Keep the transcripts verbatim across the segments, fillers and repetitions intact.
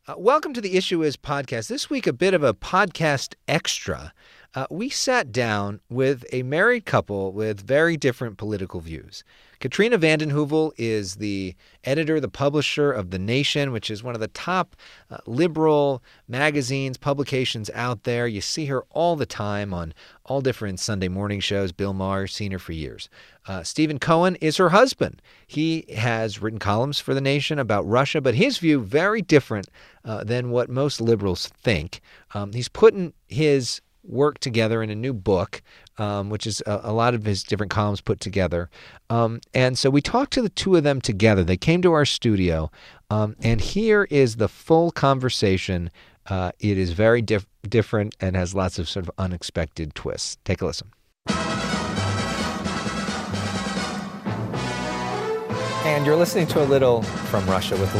Uh, welcome to the Issue Is podcast. This week, a bit of a podcast extra. Uh, we sat down with a married couple with very different political views. Katrina vanden Heuvel is the editor, the publisher of The Nation, which is one of the top uh, liberal magazines, publications out there. You see her all the time on all different Sunday morning shows. Bill Maher, seen her for years. Uh, Stephen Cohen is her husband. He has written columns for The Nation about Russia, but his view very different uh, than what most liberals think. Um, he's putting his work together in a new book, um, which is a, a lot of his different columns put together. Um, and so we talked to the two of them together. They came to our studio, um, and here is the full conversation. Uh, it is very diff- different and has lots of sort of unexpected twists. Take a listen. And you're listening to a little From Russia with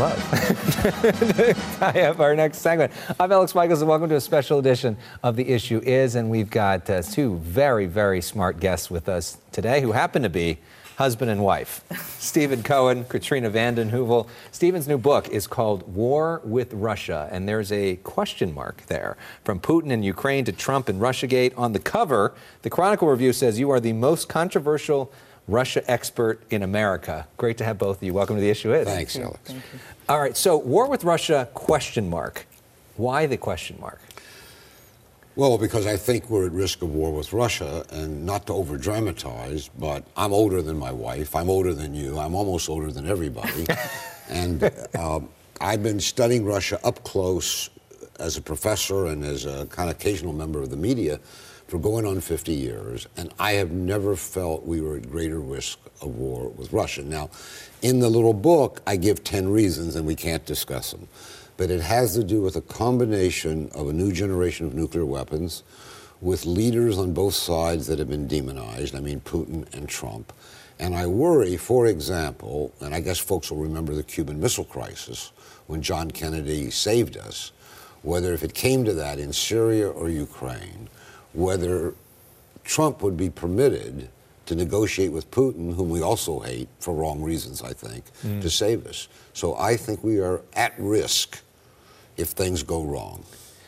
Love. I have our next segment. I'm Alex Michaels, and welcome to a special edition of The Issue Is. And we've got uh, two very, very smart guests with us today who happen to be husband and wife. Stephen Cohen, Katrina vanden Heuvel. Stephen's new book is called War with Russia, and there's a question mark there. From Putin and Ukraine to Trump and Russiagate. On the cover, the Chronicle review says you are the most controversial Russia expert in America. Great to have both of you. Welcome to The Issue Is. Thanks, Alex. Thank you. All right, so war with Russia, question mark. Why the question mark? Well, because I think we're at risk of war with Russia, and not to over-dramatize, but I'm older than my wife, I'm older than you, I'm almost older than everybody, and um, I've been studying Russia up close as a professor and as a kind of occasional member of the media for going on fifty years, and I have never felt we were at greater risk of war with Russia. Now, in the little book, I give ten reasons, and we can't discuss them, but it has to do with a combination of a new generation of nuclear weapons with leaders on both sides that have been demonized, I mean Putin and Trump. And I worry, for example, and I guess folks will remember the Cuban Missile Crisis when John Kennedy saved us, whether if it came to that in Syria or Ukraine, whether Trump would be permitted to negotiate with Putin, whom we also hate for wrong reasons, I think, mm. to save us. So I think we are at risk if things go wrong.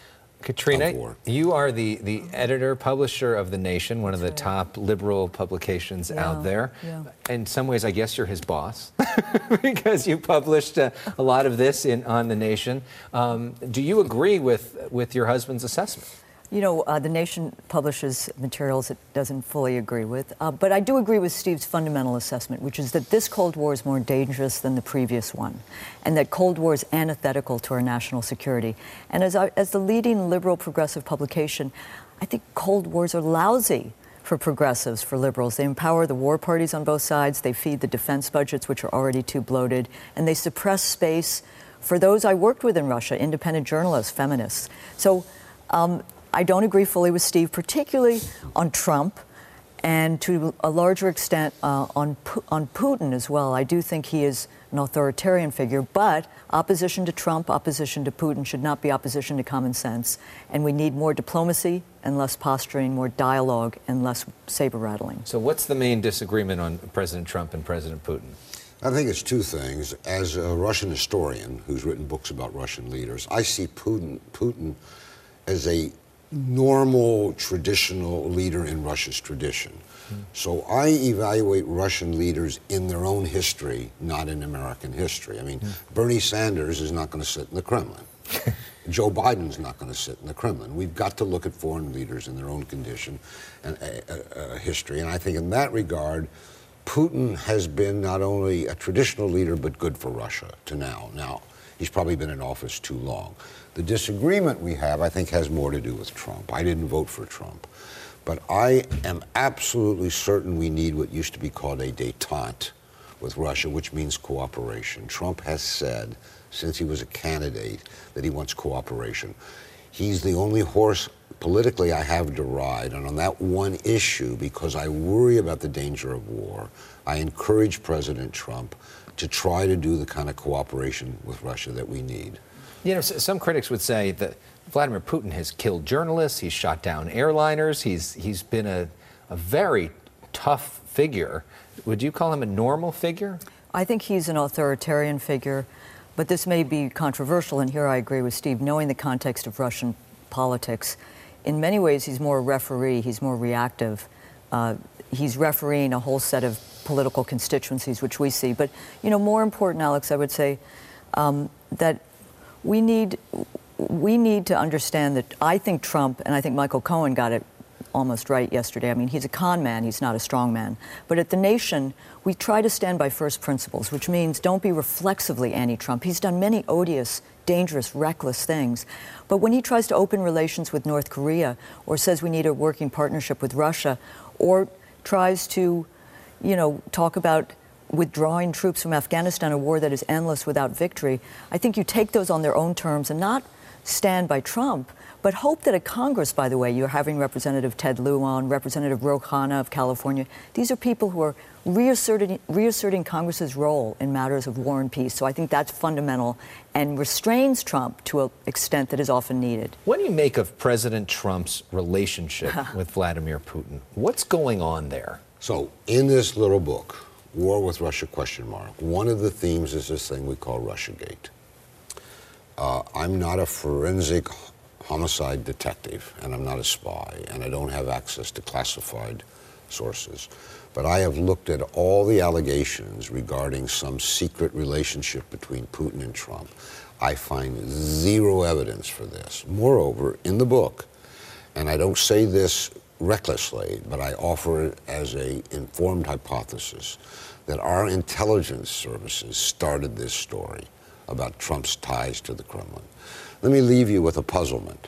Katrina, you are the, the editor, publisher of The Nation, one That's of the right. top liberal publications yeah, out there. Yeah. In some ways, I guess you're his boss because you published uh, a lot of this in on The Nation. Um, do you agree with, with your husband's assessment? You know, uh, The Nation publishes materials it doesn't fully agree with, uh, but I do agree with Steve's fundamental assessment, which is that this Cold War is more dangerous than the previous one, and that Cold War is antithetical to our national security. And as, our, as the leading liberal progressive publication, I think Cold Wars are lousy for progressives, for liberals. They empower the war parties on both sides, they feed the defense budgets, which are already too bloated, and they suppress space for those I worked with in Russia, independent journalists, feminists. So, um, I don't agree fully with Steve, particularly on Trump, and to a larger extent uh, on on Putin as well. I do think he is an authoritarian figure, but opposition to Trump, opposition to Putin should not be opposition to common sense. And we need more diplomacy and less posturing, more dialogue and less saber rattling. So what's the main disagreement on President Trump and President Putin? I think it's two things. As a Russian historian who's written books about Russian leaders, I see Putin, Putin as a normal, traditional leader in Russia's tradition. Mm. So I evaluate Russian leaders in their own history, not in American history. I mean, mm. Bernie Sanders is not going to sit in the Kremlin. Joe Biden's not going to sit in the Kremlin. We've got to look at foreign leaders in their own condition and uh, uh, history. And I think in that regard, Putin has been not only a traditional leader, but good for Russia to now. Now, he's probably been in office too long. The disagreement we have, I think, has more to do with Trump. I didn't vote for Trump. But I am absolutely certain we need what used to be called a détente with Russia, which means cooperation. Trump has said, since he was a candidate, that he wants cooperation. He's the only horse politically I have to ride. And on that one issue, because I worry about the danger of war, I encourage President Trump to try to do the kind of cooperation with Russia that we need. You know, some critics would say that Vladimir Putin has killed journalists, he's shot down airliners, he's he's been a, a very tough figure. Would you call him a normal figure? I think he's an authoritarian figure, but this may be controversial, and here I agree with Steve, knowing the context of Russian politics. In many ways, he's more a referee, he's more reactive. Uh, he's refereeing a whole set of political constituencies, which we see. But, you know, more important, Alex, I would say um, that we need, we need to understand that I think Trump, and I think Michael Cohen got it almost right yesterday. I mean, he's a con man, he's not a strong man. But at The Nation, we try to stand by first principles, which means don't be reflexively anti-Trump. He's done many odious, dangerous, reckless things. But when he tries to open relations with North Korea, or says we need a working partnership with Russia, or tries to, you know, talk about withdrawing troops from Afghanistan, a war that is endless without victory, I think you take those on their own terms and not stand by Trump, but hope that a Congress, by the way, you're having Representative Ted Lieu on, Representative Ro Khanna of California. These are people who are reasserting, reasserting Congress's role in matters of war and peace. So I think that's fundamental and restrains Trump to an extent that is often needed. What do you make of President Trump's relationship with Vladimir Putin? What's going on there? So in this little book, War with Russia, question mark, one of the themes is this thing we call Russiagate. Uh, I'm not a forensic homicide detective, and I'm not a spy, and I don't have access to classified sources. But I have looked at all the allegations regarding some secret relationship between Putin and Trump. I find zero evidence for this. Moreover, in the book, and I don't say this recklessly, but I offer it as an informed hypothesis, that our intelligence services started this story about Trump's ties to the Kremlin. Let me leave you with a puzzlement.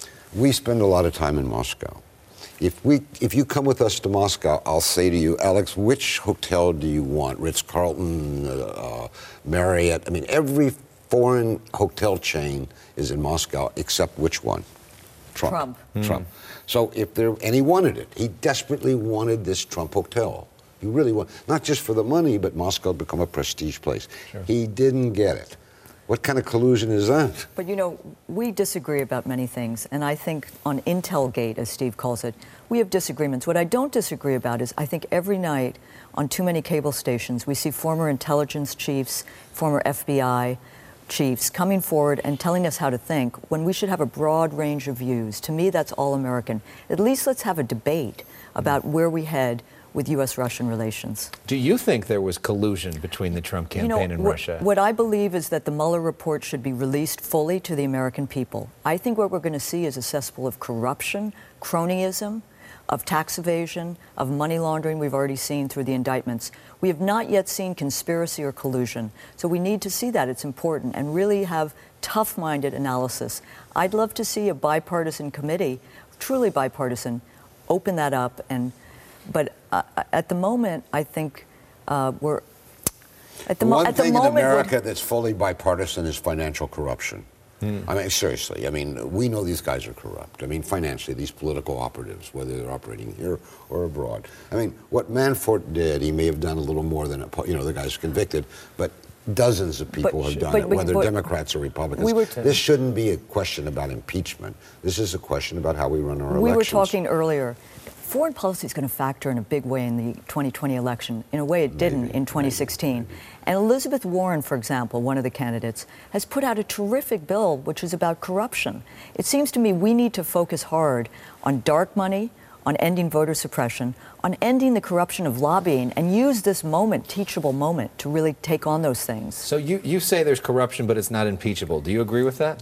We spend a lot of time in Moscow. If we, if you come with us to Moscow, I'll say to you, Alex, which hotel do you want? Ritz-Carlton, uh, Marriott? I mean, every foreign hotel chain is in Moscow, except which one? Trump. Trump. Mm. Trump. So if there, and he wanted it. He desperately wanted this Trump hotel. He really wanted, not just for the money, but Moscow had become a prestige place. Sure. He didn't get it. What kind of collusion is that? But, you know, we disagree about many things, and I think on Intelgate, as Steve calls it, we have disagreements. What I don't disagree about is I think every night on too many cable stations, we see former intelligence chiefs, former F B I chiefs coming forward and telling us how to think when we should have a broad range of views. To me, that's all American. At least let's have a debate about where we head with U S Russian relations. Do you think there was collusion between the Trump campaign you know, and what, Russia? What I believe is that the Mueller report should be released fully to the American people. I think what we're going to see is a cesspool of corruption, cronyism, of tax evasion, of money laundering we've already seen through the indictments. We have not yet seen conspiracy or collusion. So we need to see that. It's important, and really have tough-minded analysis. I'd love to see a bipartisan committee, truly bipartisan, open that up. And But uh, at the moment, I think uh, we're... At the, One mo- at the thing moment, in America that's fully bipartisan is financial corruption. Hmm. I mean, seriously, I mean, we know these guys are corrupt. I mean, financially, these political operatives, whether they're operating here or abroad. I mean, what Manafort did, he may have done a little more than, a, you know, the guy's convicted, but dozens of people but, have done but, it, but, whether but, Democrats or Republicans. We were this shouldn't be a question about impeachment. This is a question about how we run our we elections. We were talking earlier. Foreign policy is going to factor in a big way in the twenty twenty election, in a way it didn't maybe, in twenty sixteen. Maybe, maybe. And Elizabeth Warren, for example, one of the candidates, has put out a terrific bill which is about corruption. It seems to me we need to focus hard on dark money, on ending voter suppression, on ending the corruption of lobbying, and use this moment, teachable moment, to really take on those things. So you, you say there's corruption, but it's not impeachable. Do you agree with that?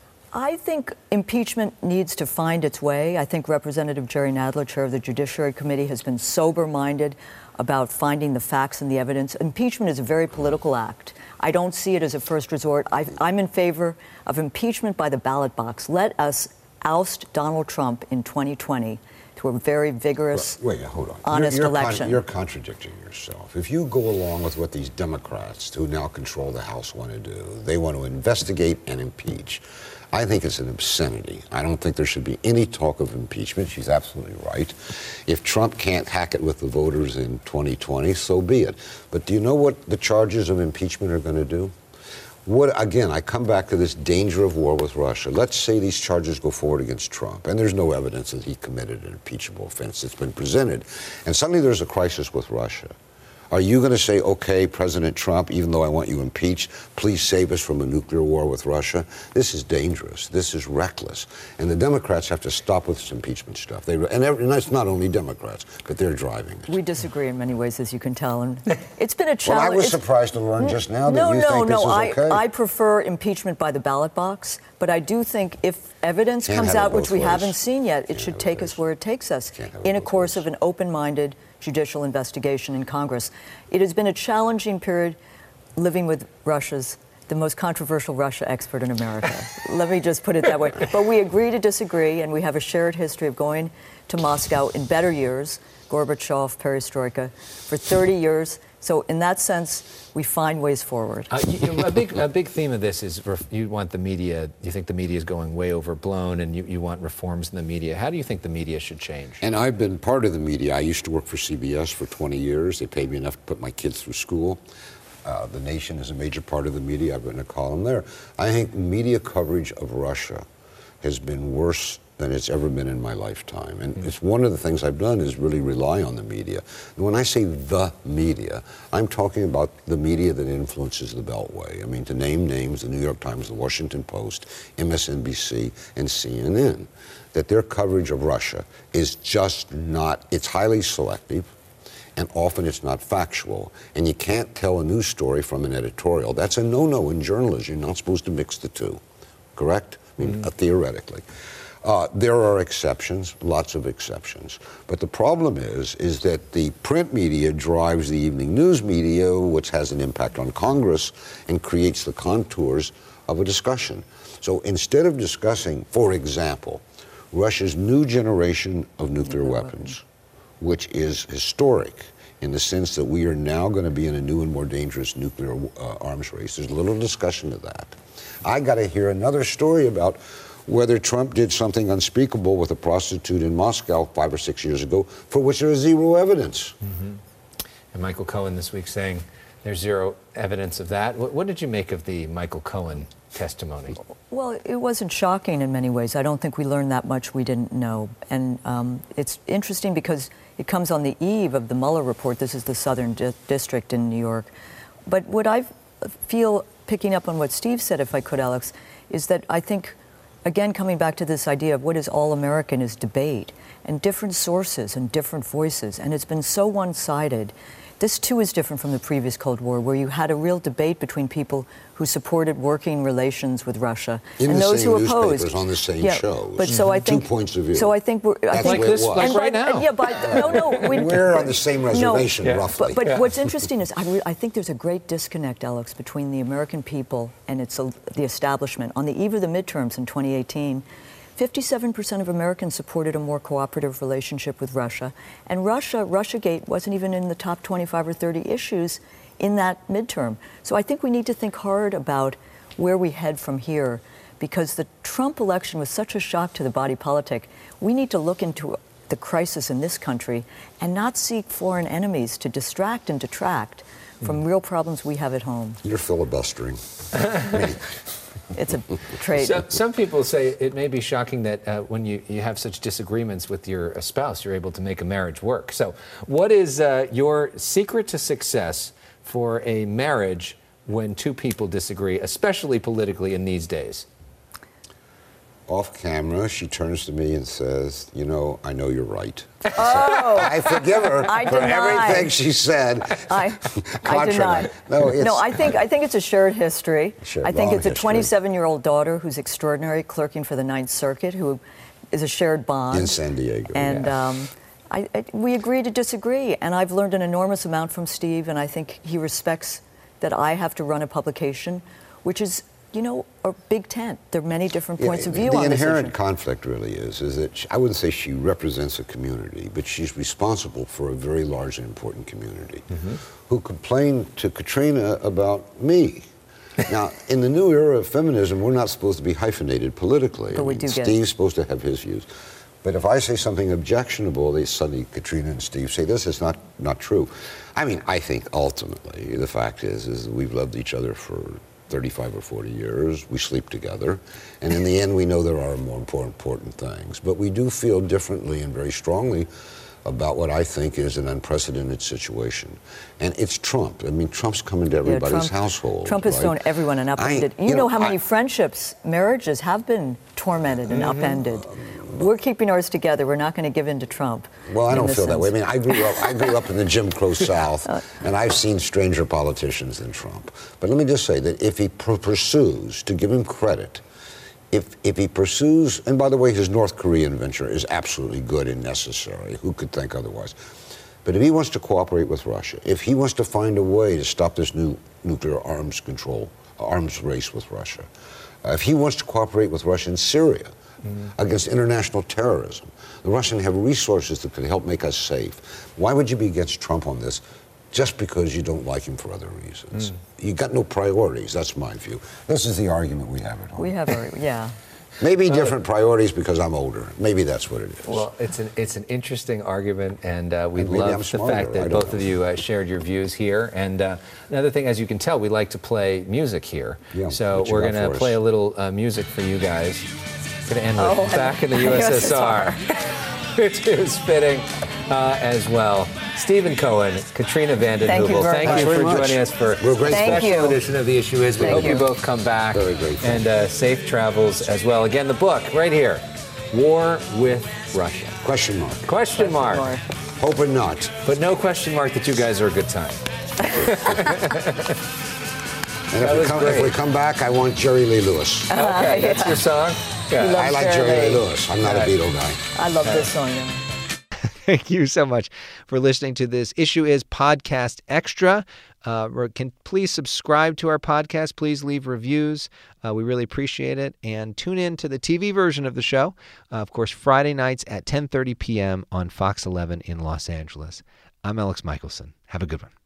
I think impeachment needs to find its way. I think Representative Jerry Nadler, chair of the Judiciary Committee, has been sober-minded about finding the facts and the evidence. Impeachment is a very political act. I don't see it as a first resort. I, I'm in favor of impeachment by the ballot box. Let us oust Donald Trump in twenty twenty to a very vigorous, Wait, hold on. honest you're, you're election. Con- you're contradicting yourself. If you go along with what these Democrats, who now control the House, want to do, they want to investigate and impeach. I think it's an obscenity. I don't think there should be any talk of impeachment. She's absolutely right. If Trump can't hack it with the voters in twenty twenty, so be it. But do you know what the charges of impeachment are going to do? What, again, I come back to this danger of war with Russia. Let's say these charges go forward against Trump, and there's no evidence that he committed an impeachable offense that's been presented, and suddenly there's a crisis with Russia. Are you going to say, okay, President Trump, even though I want you impeached, please save us from a nuclear war with Russia? This is dangerous. This is reckless. And the Democrats have to stop with this impeachment stuff. They, and, every, and it's not only Democrats, but they're driving it. We disagree in many ways, as you can tell. And it's been a challenge. Well, I was it's, surprised to learn just now that no, you no, think no, this is I, okay. I prefer impeachment by the ballot box, but I do think if evidence Can't comes have it out, which both we ways. haven't seen yet, it Can't should have it take both us where it takes us Can't have it in a both course ways. of an open-minded judicial investigation in Congress. It has been a challenging period living with Russia's, the most controversial Russia expert in America. Let me just put it that way. But we agree to disagree, and we have a shared history of going to Moscow in better years, Gorbachev, Perestroika, for thirty years. So in that sense, we find ways forward. Uh, you, you, a big a big theme of this is ref, you want the media, you think the media is going way overblown, and you, you want reforms in the media. How do you think the media should change? And I've been part of the media. I used to work for C B S for twenty years. They paid me enough to put my kids through school. Uh, the Nation is a major part of the media. I've written a column there. I think media coverage of Russia has been worse than it's ever been in my lifetime. And mm-hmm. it's one of the things I've done is really rely on the media. And when I say the media, I'm talking about the media that influences the Beltway. I mean, to name names, the New York Times, the Washington Post, M S N B C, and C N N, that their coverage of Russia is just not, it's highly selective, and often it's not factual. And you can't tell a news story from an editorial. That's a no-no in journalism. You're not supposed to mix the two, correct? I mean, mm-hmm. uh, theoretically. Uh, there are exceptions, lots of exceptions. But the problem is, is that the print media drives the evening news media, which has an impact on Congress and creates the contours of a discussion. So instead of discussing, for example, Russia's new generation of nuclear weapons, which is historic in the sense that we are now going to be in a new and more dangerous nuclear uh, arms race, there's little discussion of that. I got to hear another story about whether Trump did something unspeakable with a prostitute in Moscow five or six years ago, for which there is zero evidence. Mm-hmm. And Michael Cohen this week saying there's zero evidence of that. What, what did you make of the Michael Cohen testimony? Well, it wasn't shocking in many ways. I don't think we learned that much we didn't know. And um, it's interesting because it comes on the eve of the Mueller report. This is the Southern Di- District in New York. But what I feel, picking up on what Steve said, if I could, Alex, is that I think, again, coming back to this idea of what is all-American is debate and different sources and different voices. And it's been so one-sided. This, too, is different from the previous Cold War, where you had a real debate between people who supported working relations with Russia in and the those same who opposed. Newspapers on the same yeah, shows. But so I think two points of view. So I think we're. I That's think like this, like and right by, now. Yeah, by, no, no. We, We're on the same reservation, no, roughly. But, but yeah. what's interesting is I, re- I think there's a great disconnect, Alex, between the American people and its uh, the establishment. On the eve of the midterms in twenty eighteen. fifty-seven percent of Americans supported a more cooperative relationship with Russia. And Russia, Russiagate wasn't even in the top twenty-five or thirty issues in that midterm. So I think we need to think hard about where we head from here, because the Trump election was such a shock to the body politic. We need to look into the crisis in this country and not seek foreign enemies to distract and detract from mm. real problems we have at home. You're filibustering. It's a trade. So, some people say it may be shocking that uh, when you, you have such disagreements with your spouse, you're able to make a marriage work. So what is uh, your secret to success for a marriage when two people disagree, especially politically in these days? Off camera, she turns to me and says, you know, I know you're right. Oh. So I forgive her I for deny. everything she said. I, I deny. No, it's, no, I think I think it's a shared history. Shared I think long it's a history. twenty-seven-year-old daughter who's extraordinary, clerking for the Ninth Circuit, who is a shared bond. in San Diego. And yeah. um, I, I, we agree to disagree. And I've learned an enormous amount from Steve, and I think he respects that I have to run a publication, which is, you know, a big tent. There are many different points yeah, of view the on this inherent issue. conflict really is, is that she, I wouldn't say she represents a community, but she's responsible for a very large and important community mm-hmm. who complained to Katrina about me. Now, in the new era of feminism, we're not supposed to be hyphenated politically. But I we mean, do get Steve's supposed to have his views. But if I say something objectionable, they suddenly, Katrina and Steve say, this is not, not true. I mean, I think ultimately the fact is, is we've loved each other for thirty-five or forty years. We sleep together. And in the end, we know there are more important, important things. But we do feel differently and very strongly about what I think is an unprecedented situation. And it's Trump. I mean, Trump's coming to everybody's yeah, Trump, household. Trump has right? thrown everyone an upended. I, you, you know, know how many I, friendships, marriages have been tormented and mm-hmm. upended. We're keeping ours together. We're not going to give in to Trump. Well, I don't feel sense. that way. I mean, I grew up. I grew up in the Jim Crow South, and I've seen stranger politicians than Trump. But let me just say that if he pr- pursues, to give him credit, if if he pursues, and by the way, his North Korean venture is absolutely good and necessary. Who could think otherwise? But if he wants to cooperate with Russia, if he wants to find a way to stop this new nuclear arms control, arms race with Russia, uh, if he wants to cooperate with Russia in Syria, Mm-hmm. against international terrorism. The Russians have resources that could help make us safe. Why would you be against Trump on this just because you don't like him for other reasons? Mm. You got no priorities, that's my view. This is the argument we have at home. We have, our, yeah. Maybe different priorities because I'm older. Maybe that's what it is. Well, it's an it's an interesting argument, and uh, we and maybe love I'm the smarter, fact that both know. of you uh, shared your views here. And uh, another thing, as you can tell, we like to play music here. Yeah, so we're going to play a little uh, music for you guys. Going to end with oh, Back in the U S S R, which is fitting uh, as well. Stephen Cohen, Katrina vanden Heuvel, thank, thank you for much. joining us for a special you. edition of The Issue Is. We thank hope you. you both come back. Very grateful. And uh, safe travels as well. Again, the book right here, War with Russia. Question mark. Question, question mark. mark. Hoping not. But no question mark that you guys are a good time. And if we, come, if we come back, I want Jerry Lee Lewis. Okay, uh, yeah. That's your song? Yeah. I like Jerry, Jerry Lee Lewis. I'm not right. a Beatle guy. I love this song. Yeah. Thank you so much for listening to this Issue Is Podcast Extra. Uh, can please subscribe to our podcast. Please leave reviews. Uh, we really appreciate it. And tune in to the T V version of the show, uh, of course, Friday nights at ten thirty p.m. on Fox eleven in Los Angeles. I'm Alex Michelson. Have a good one.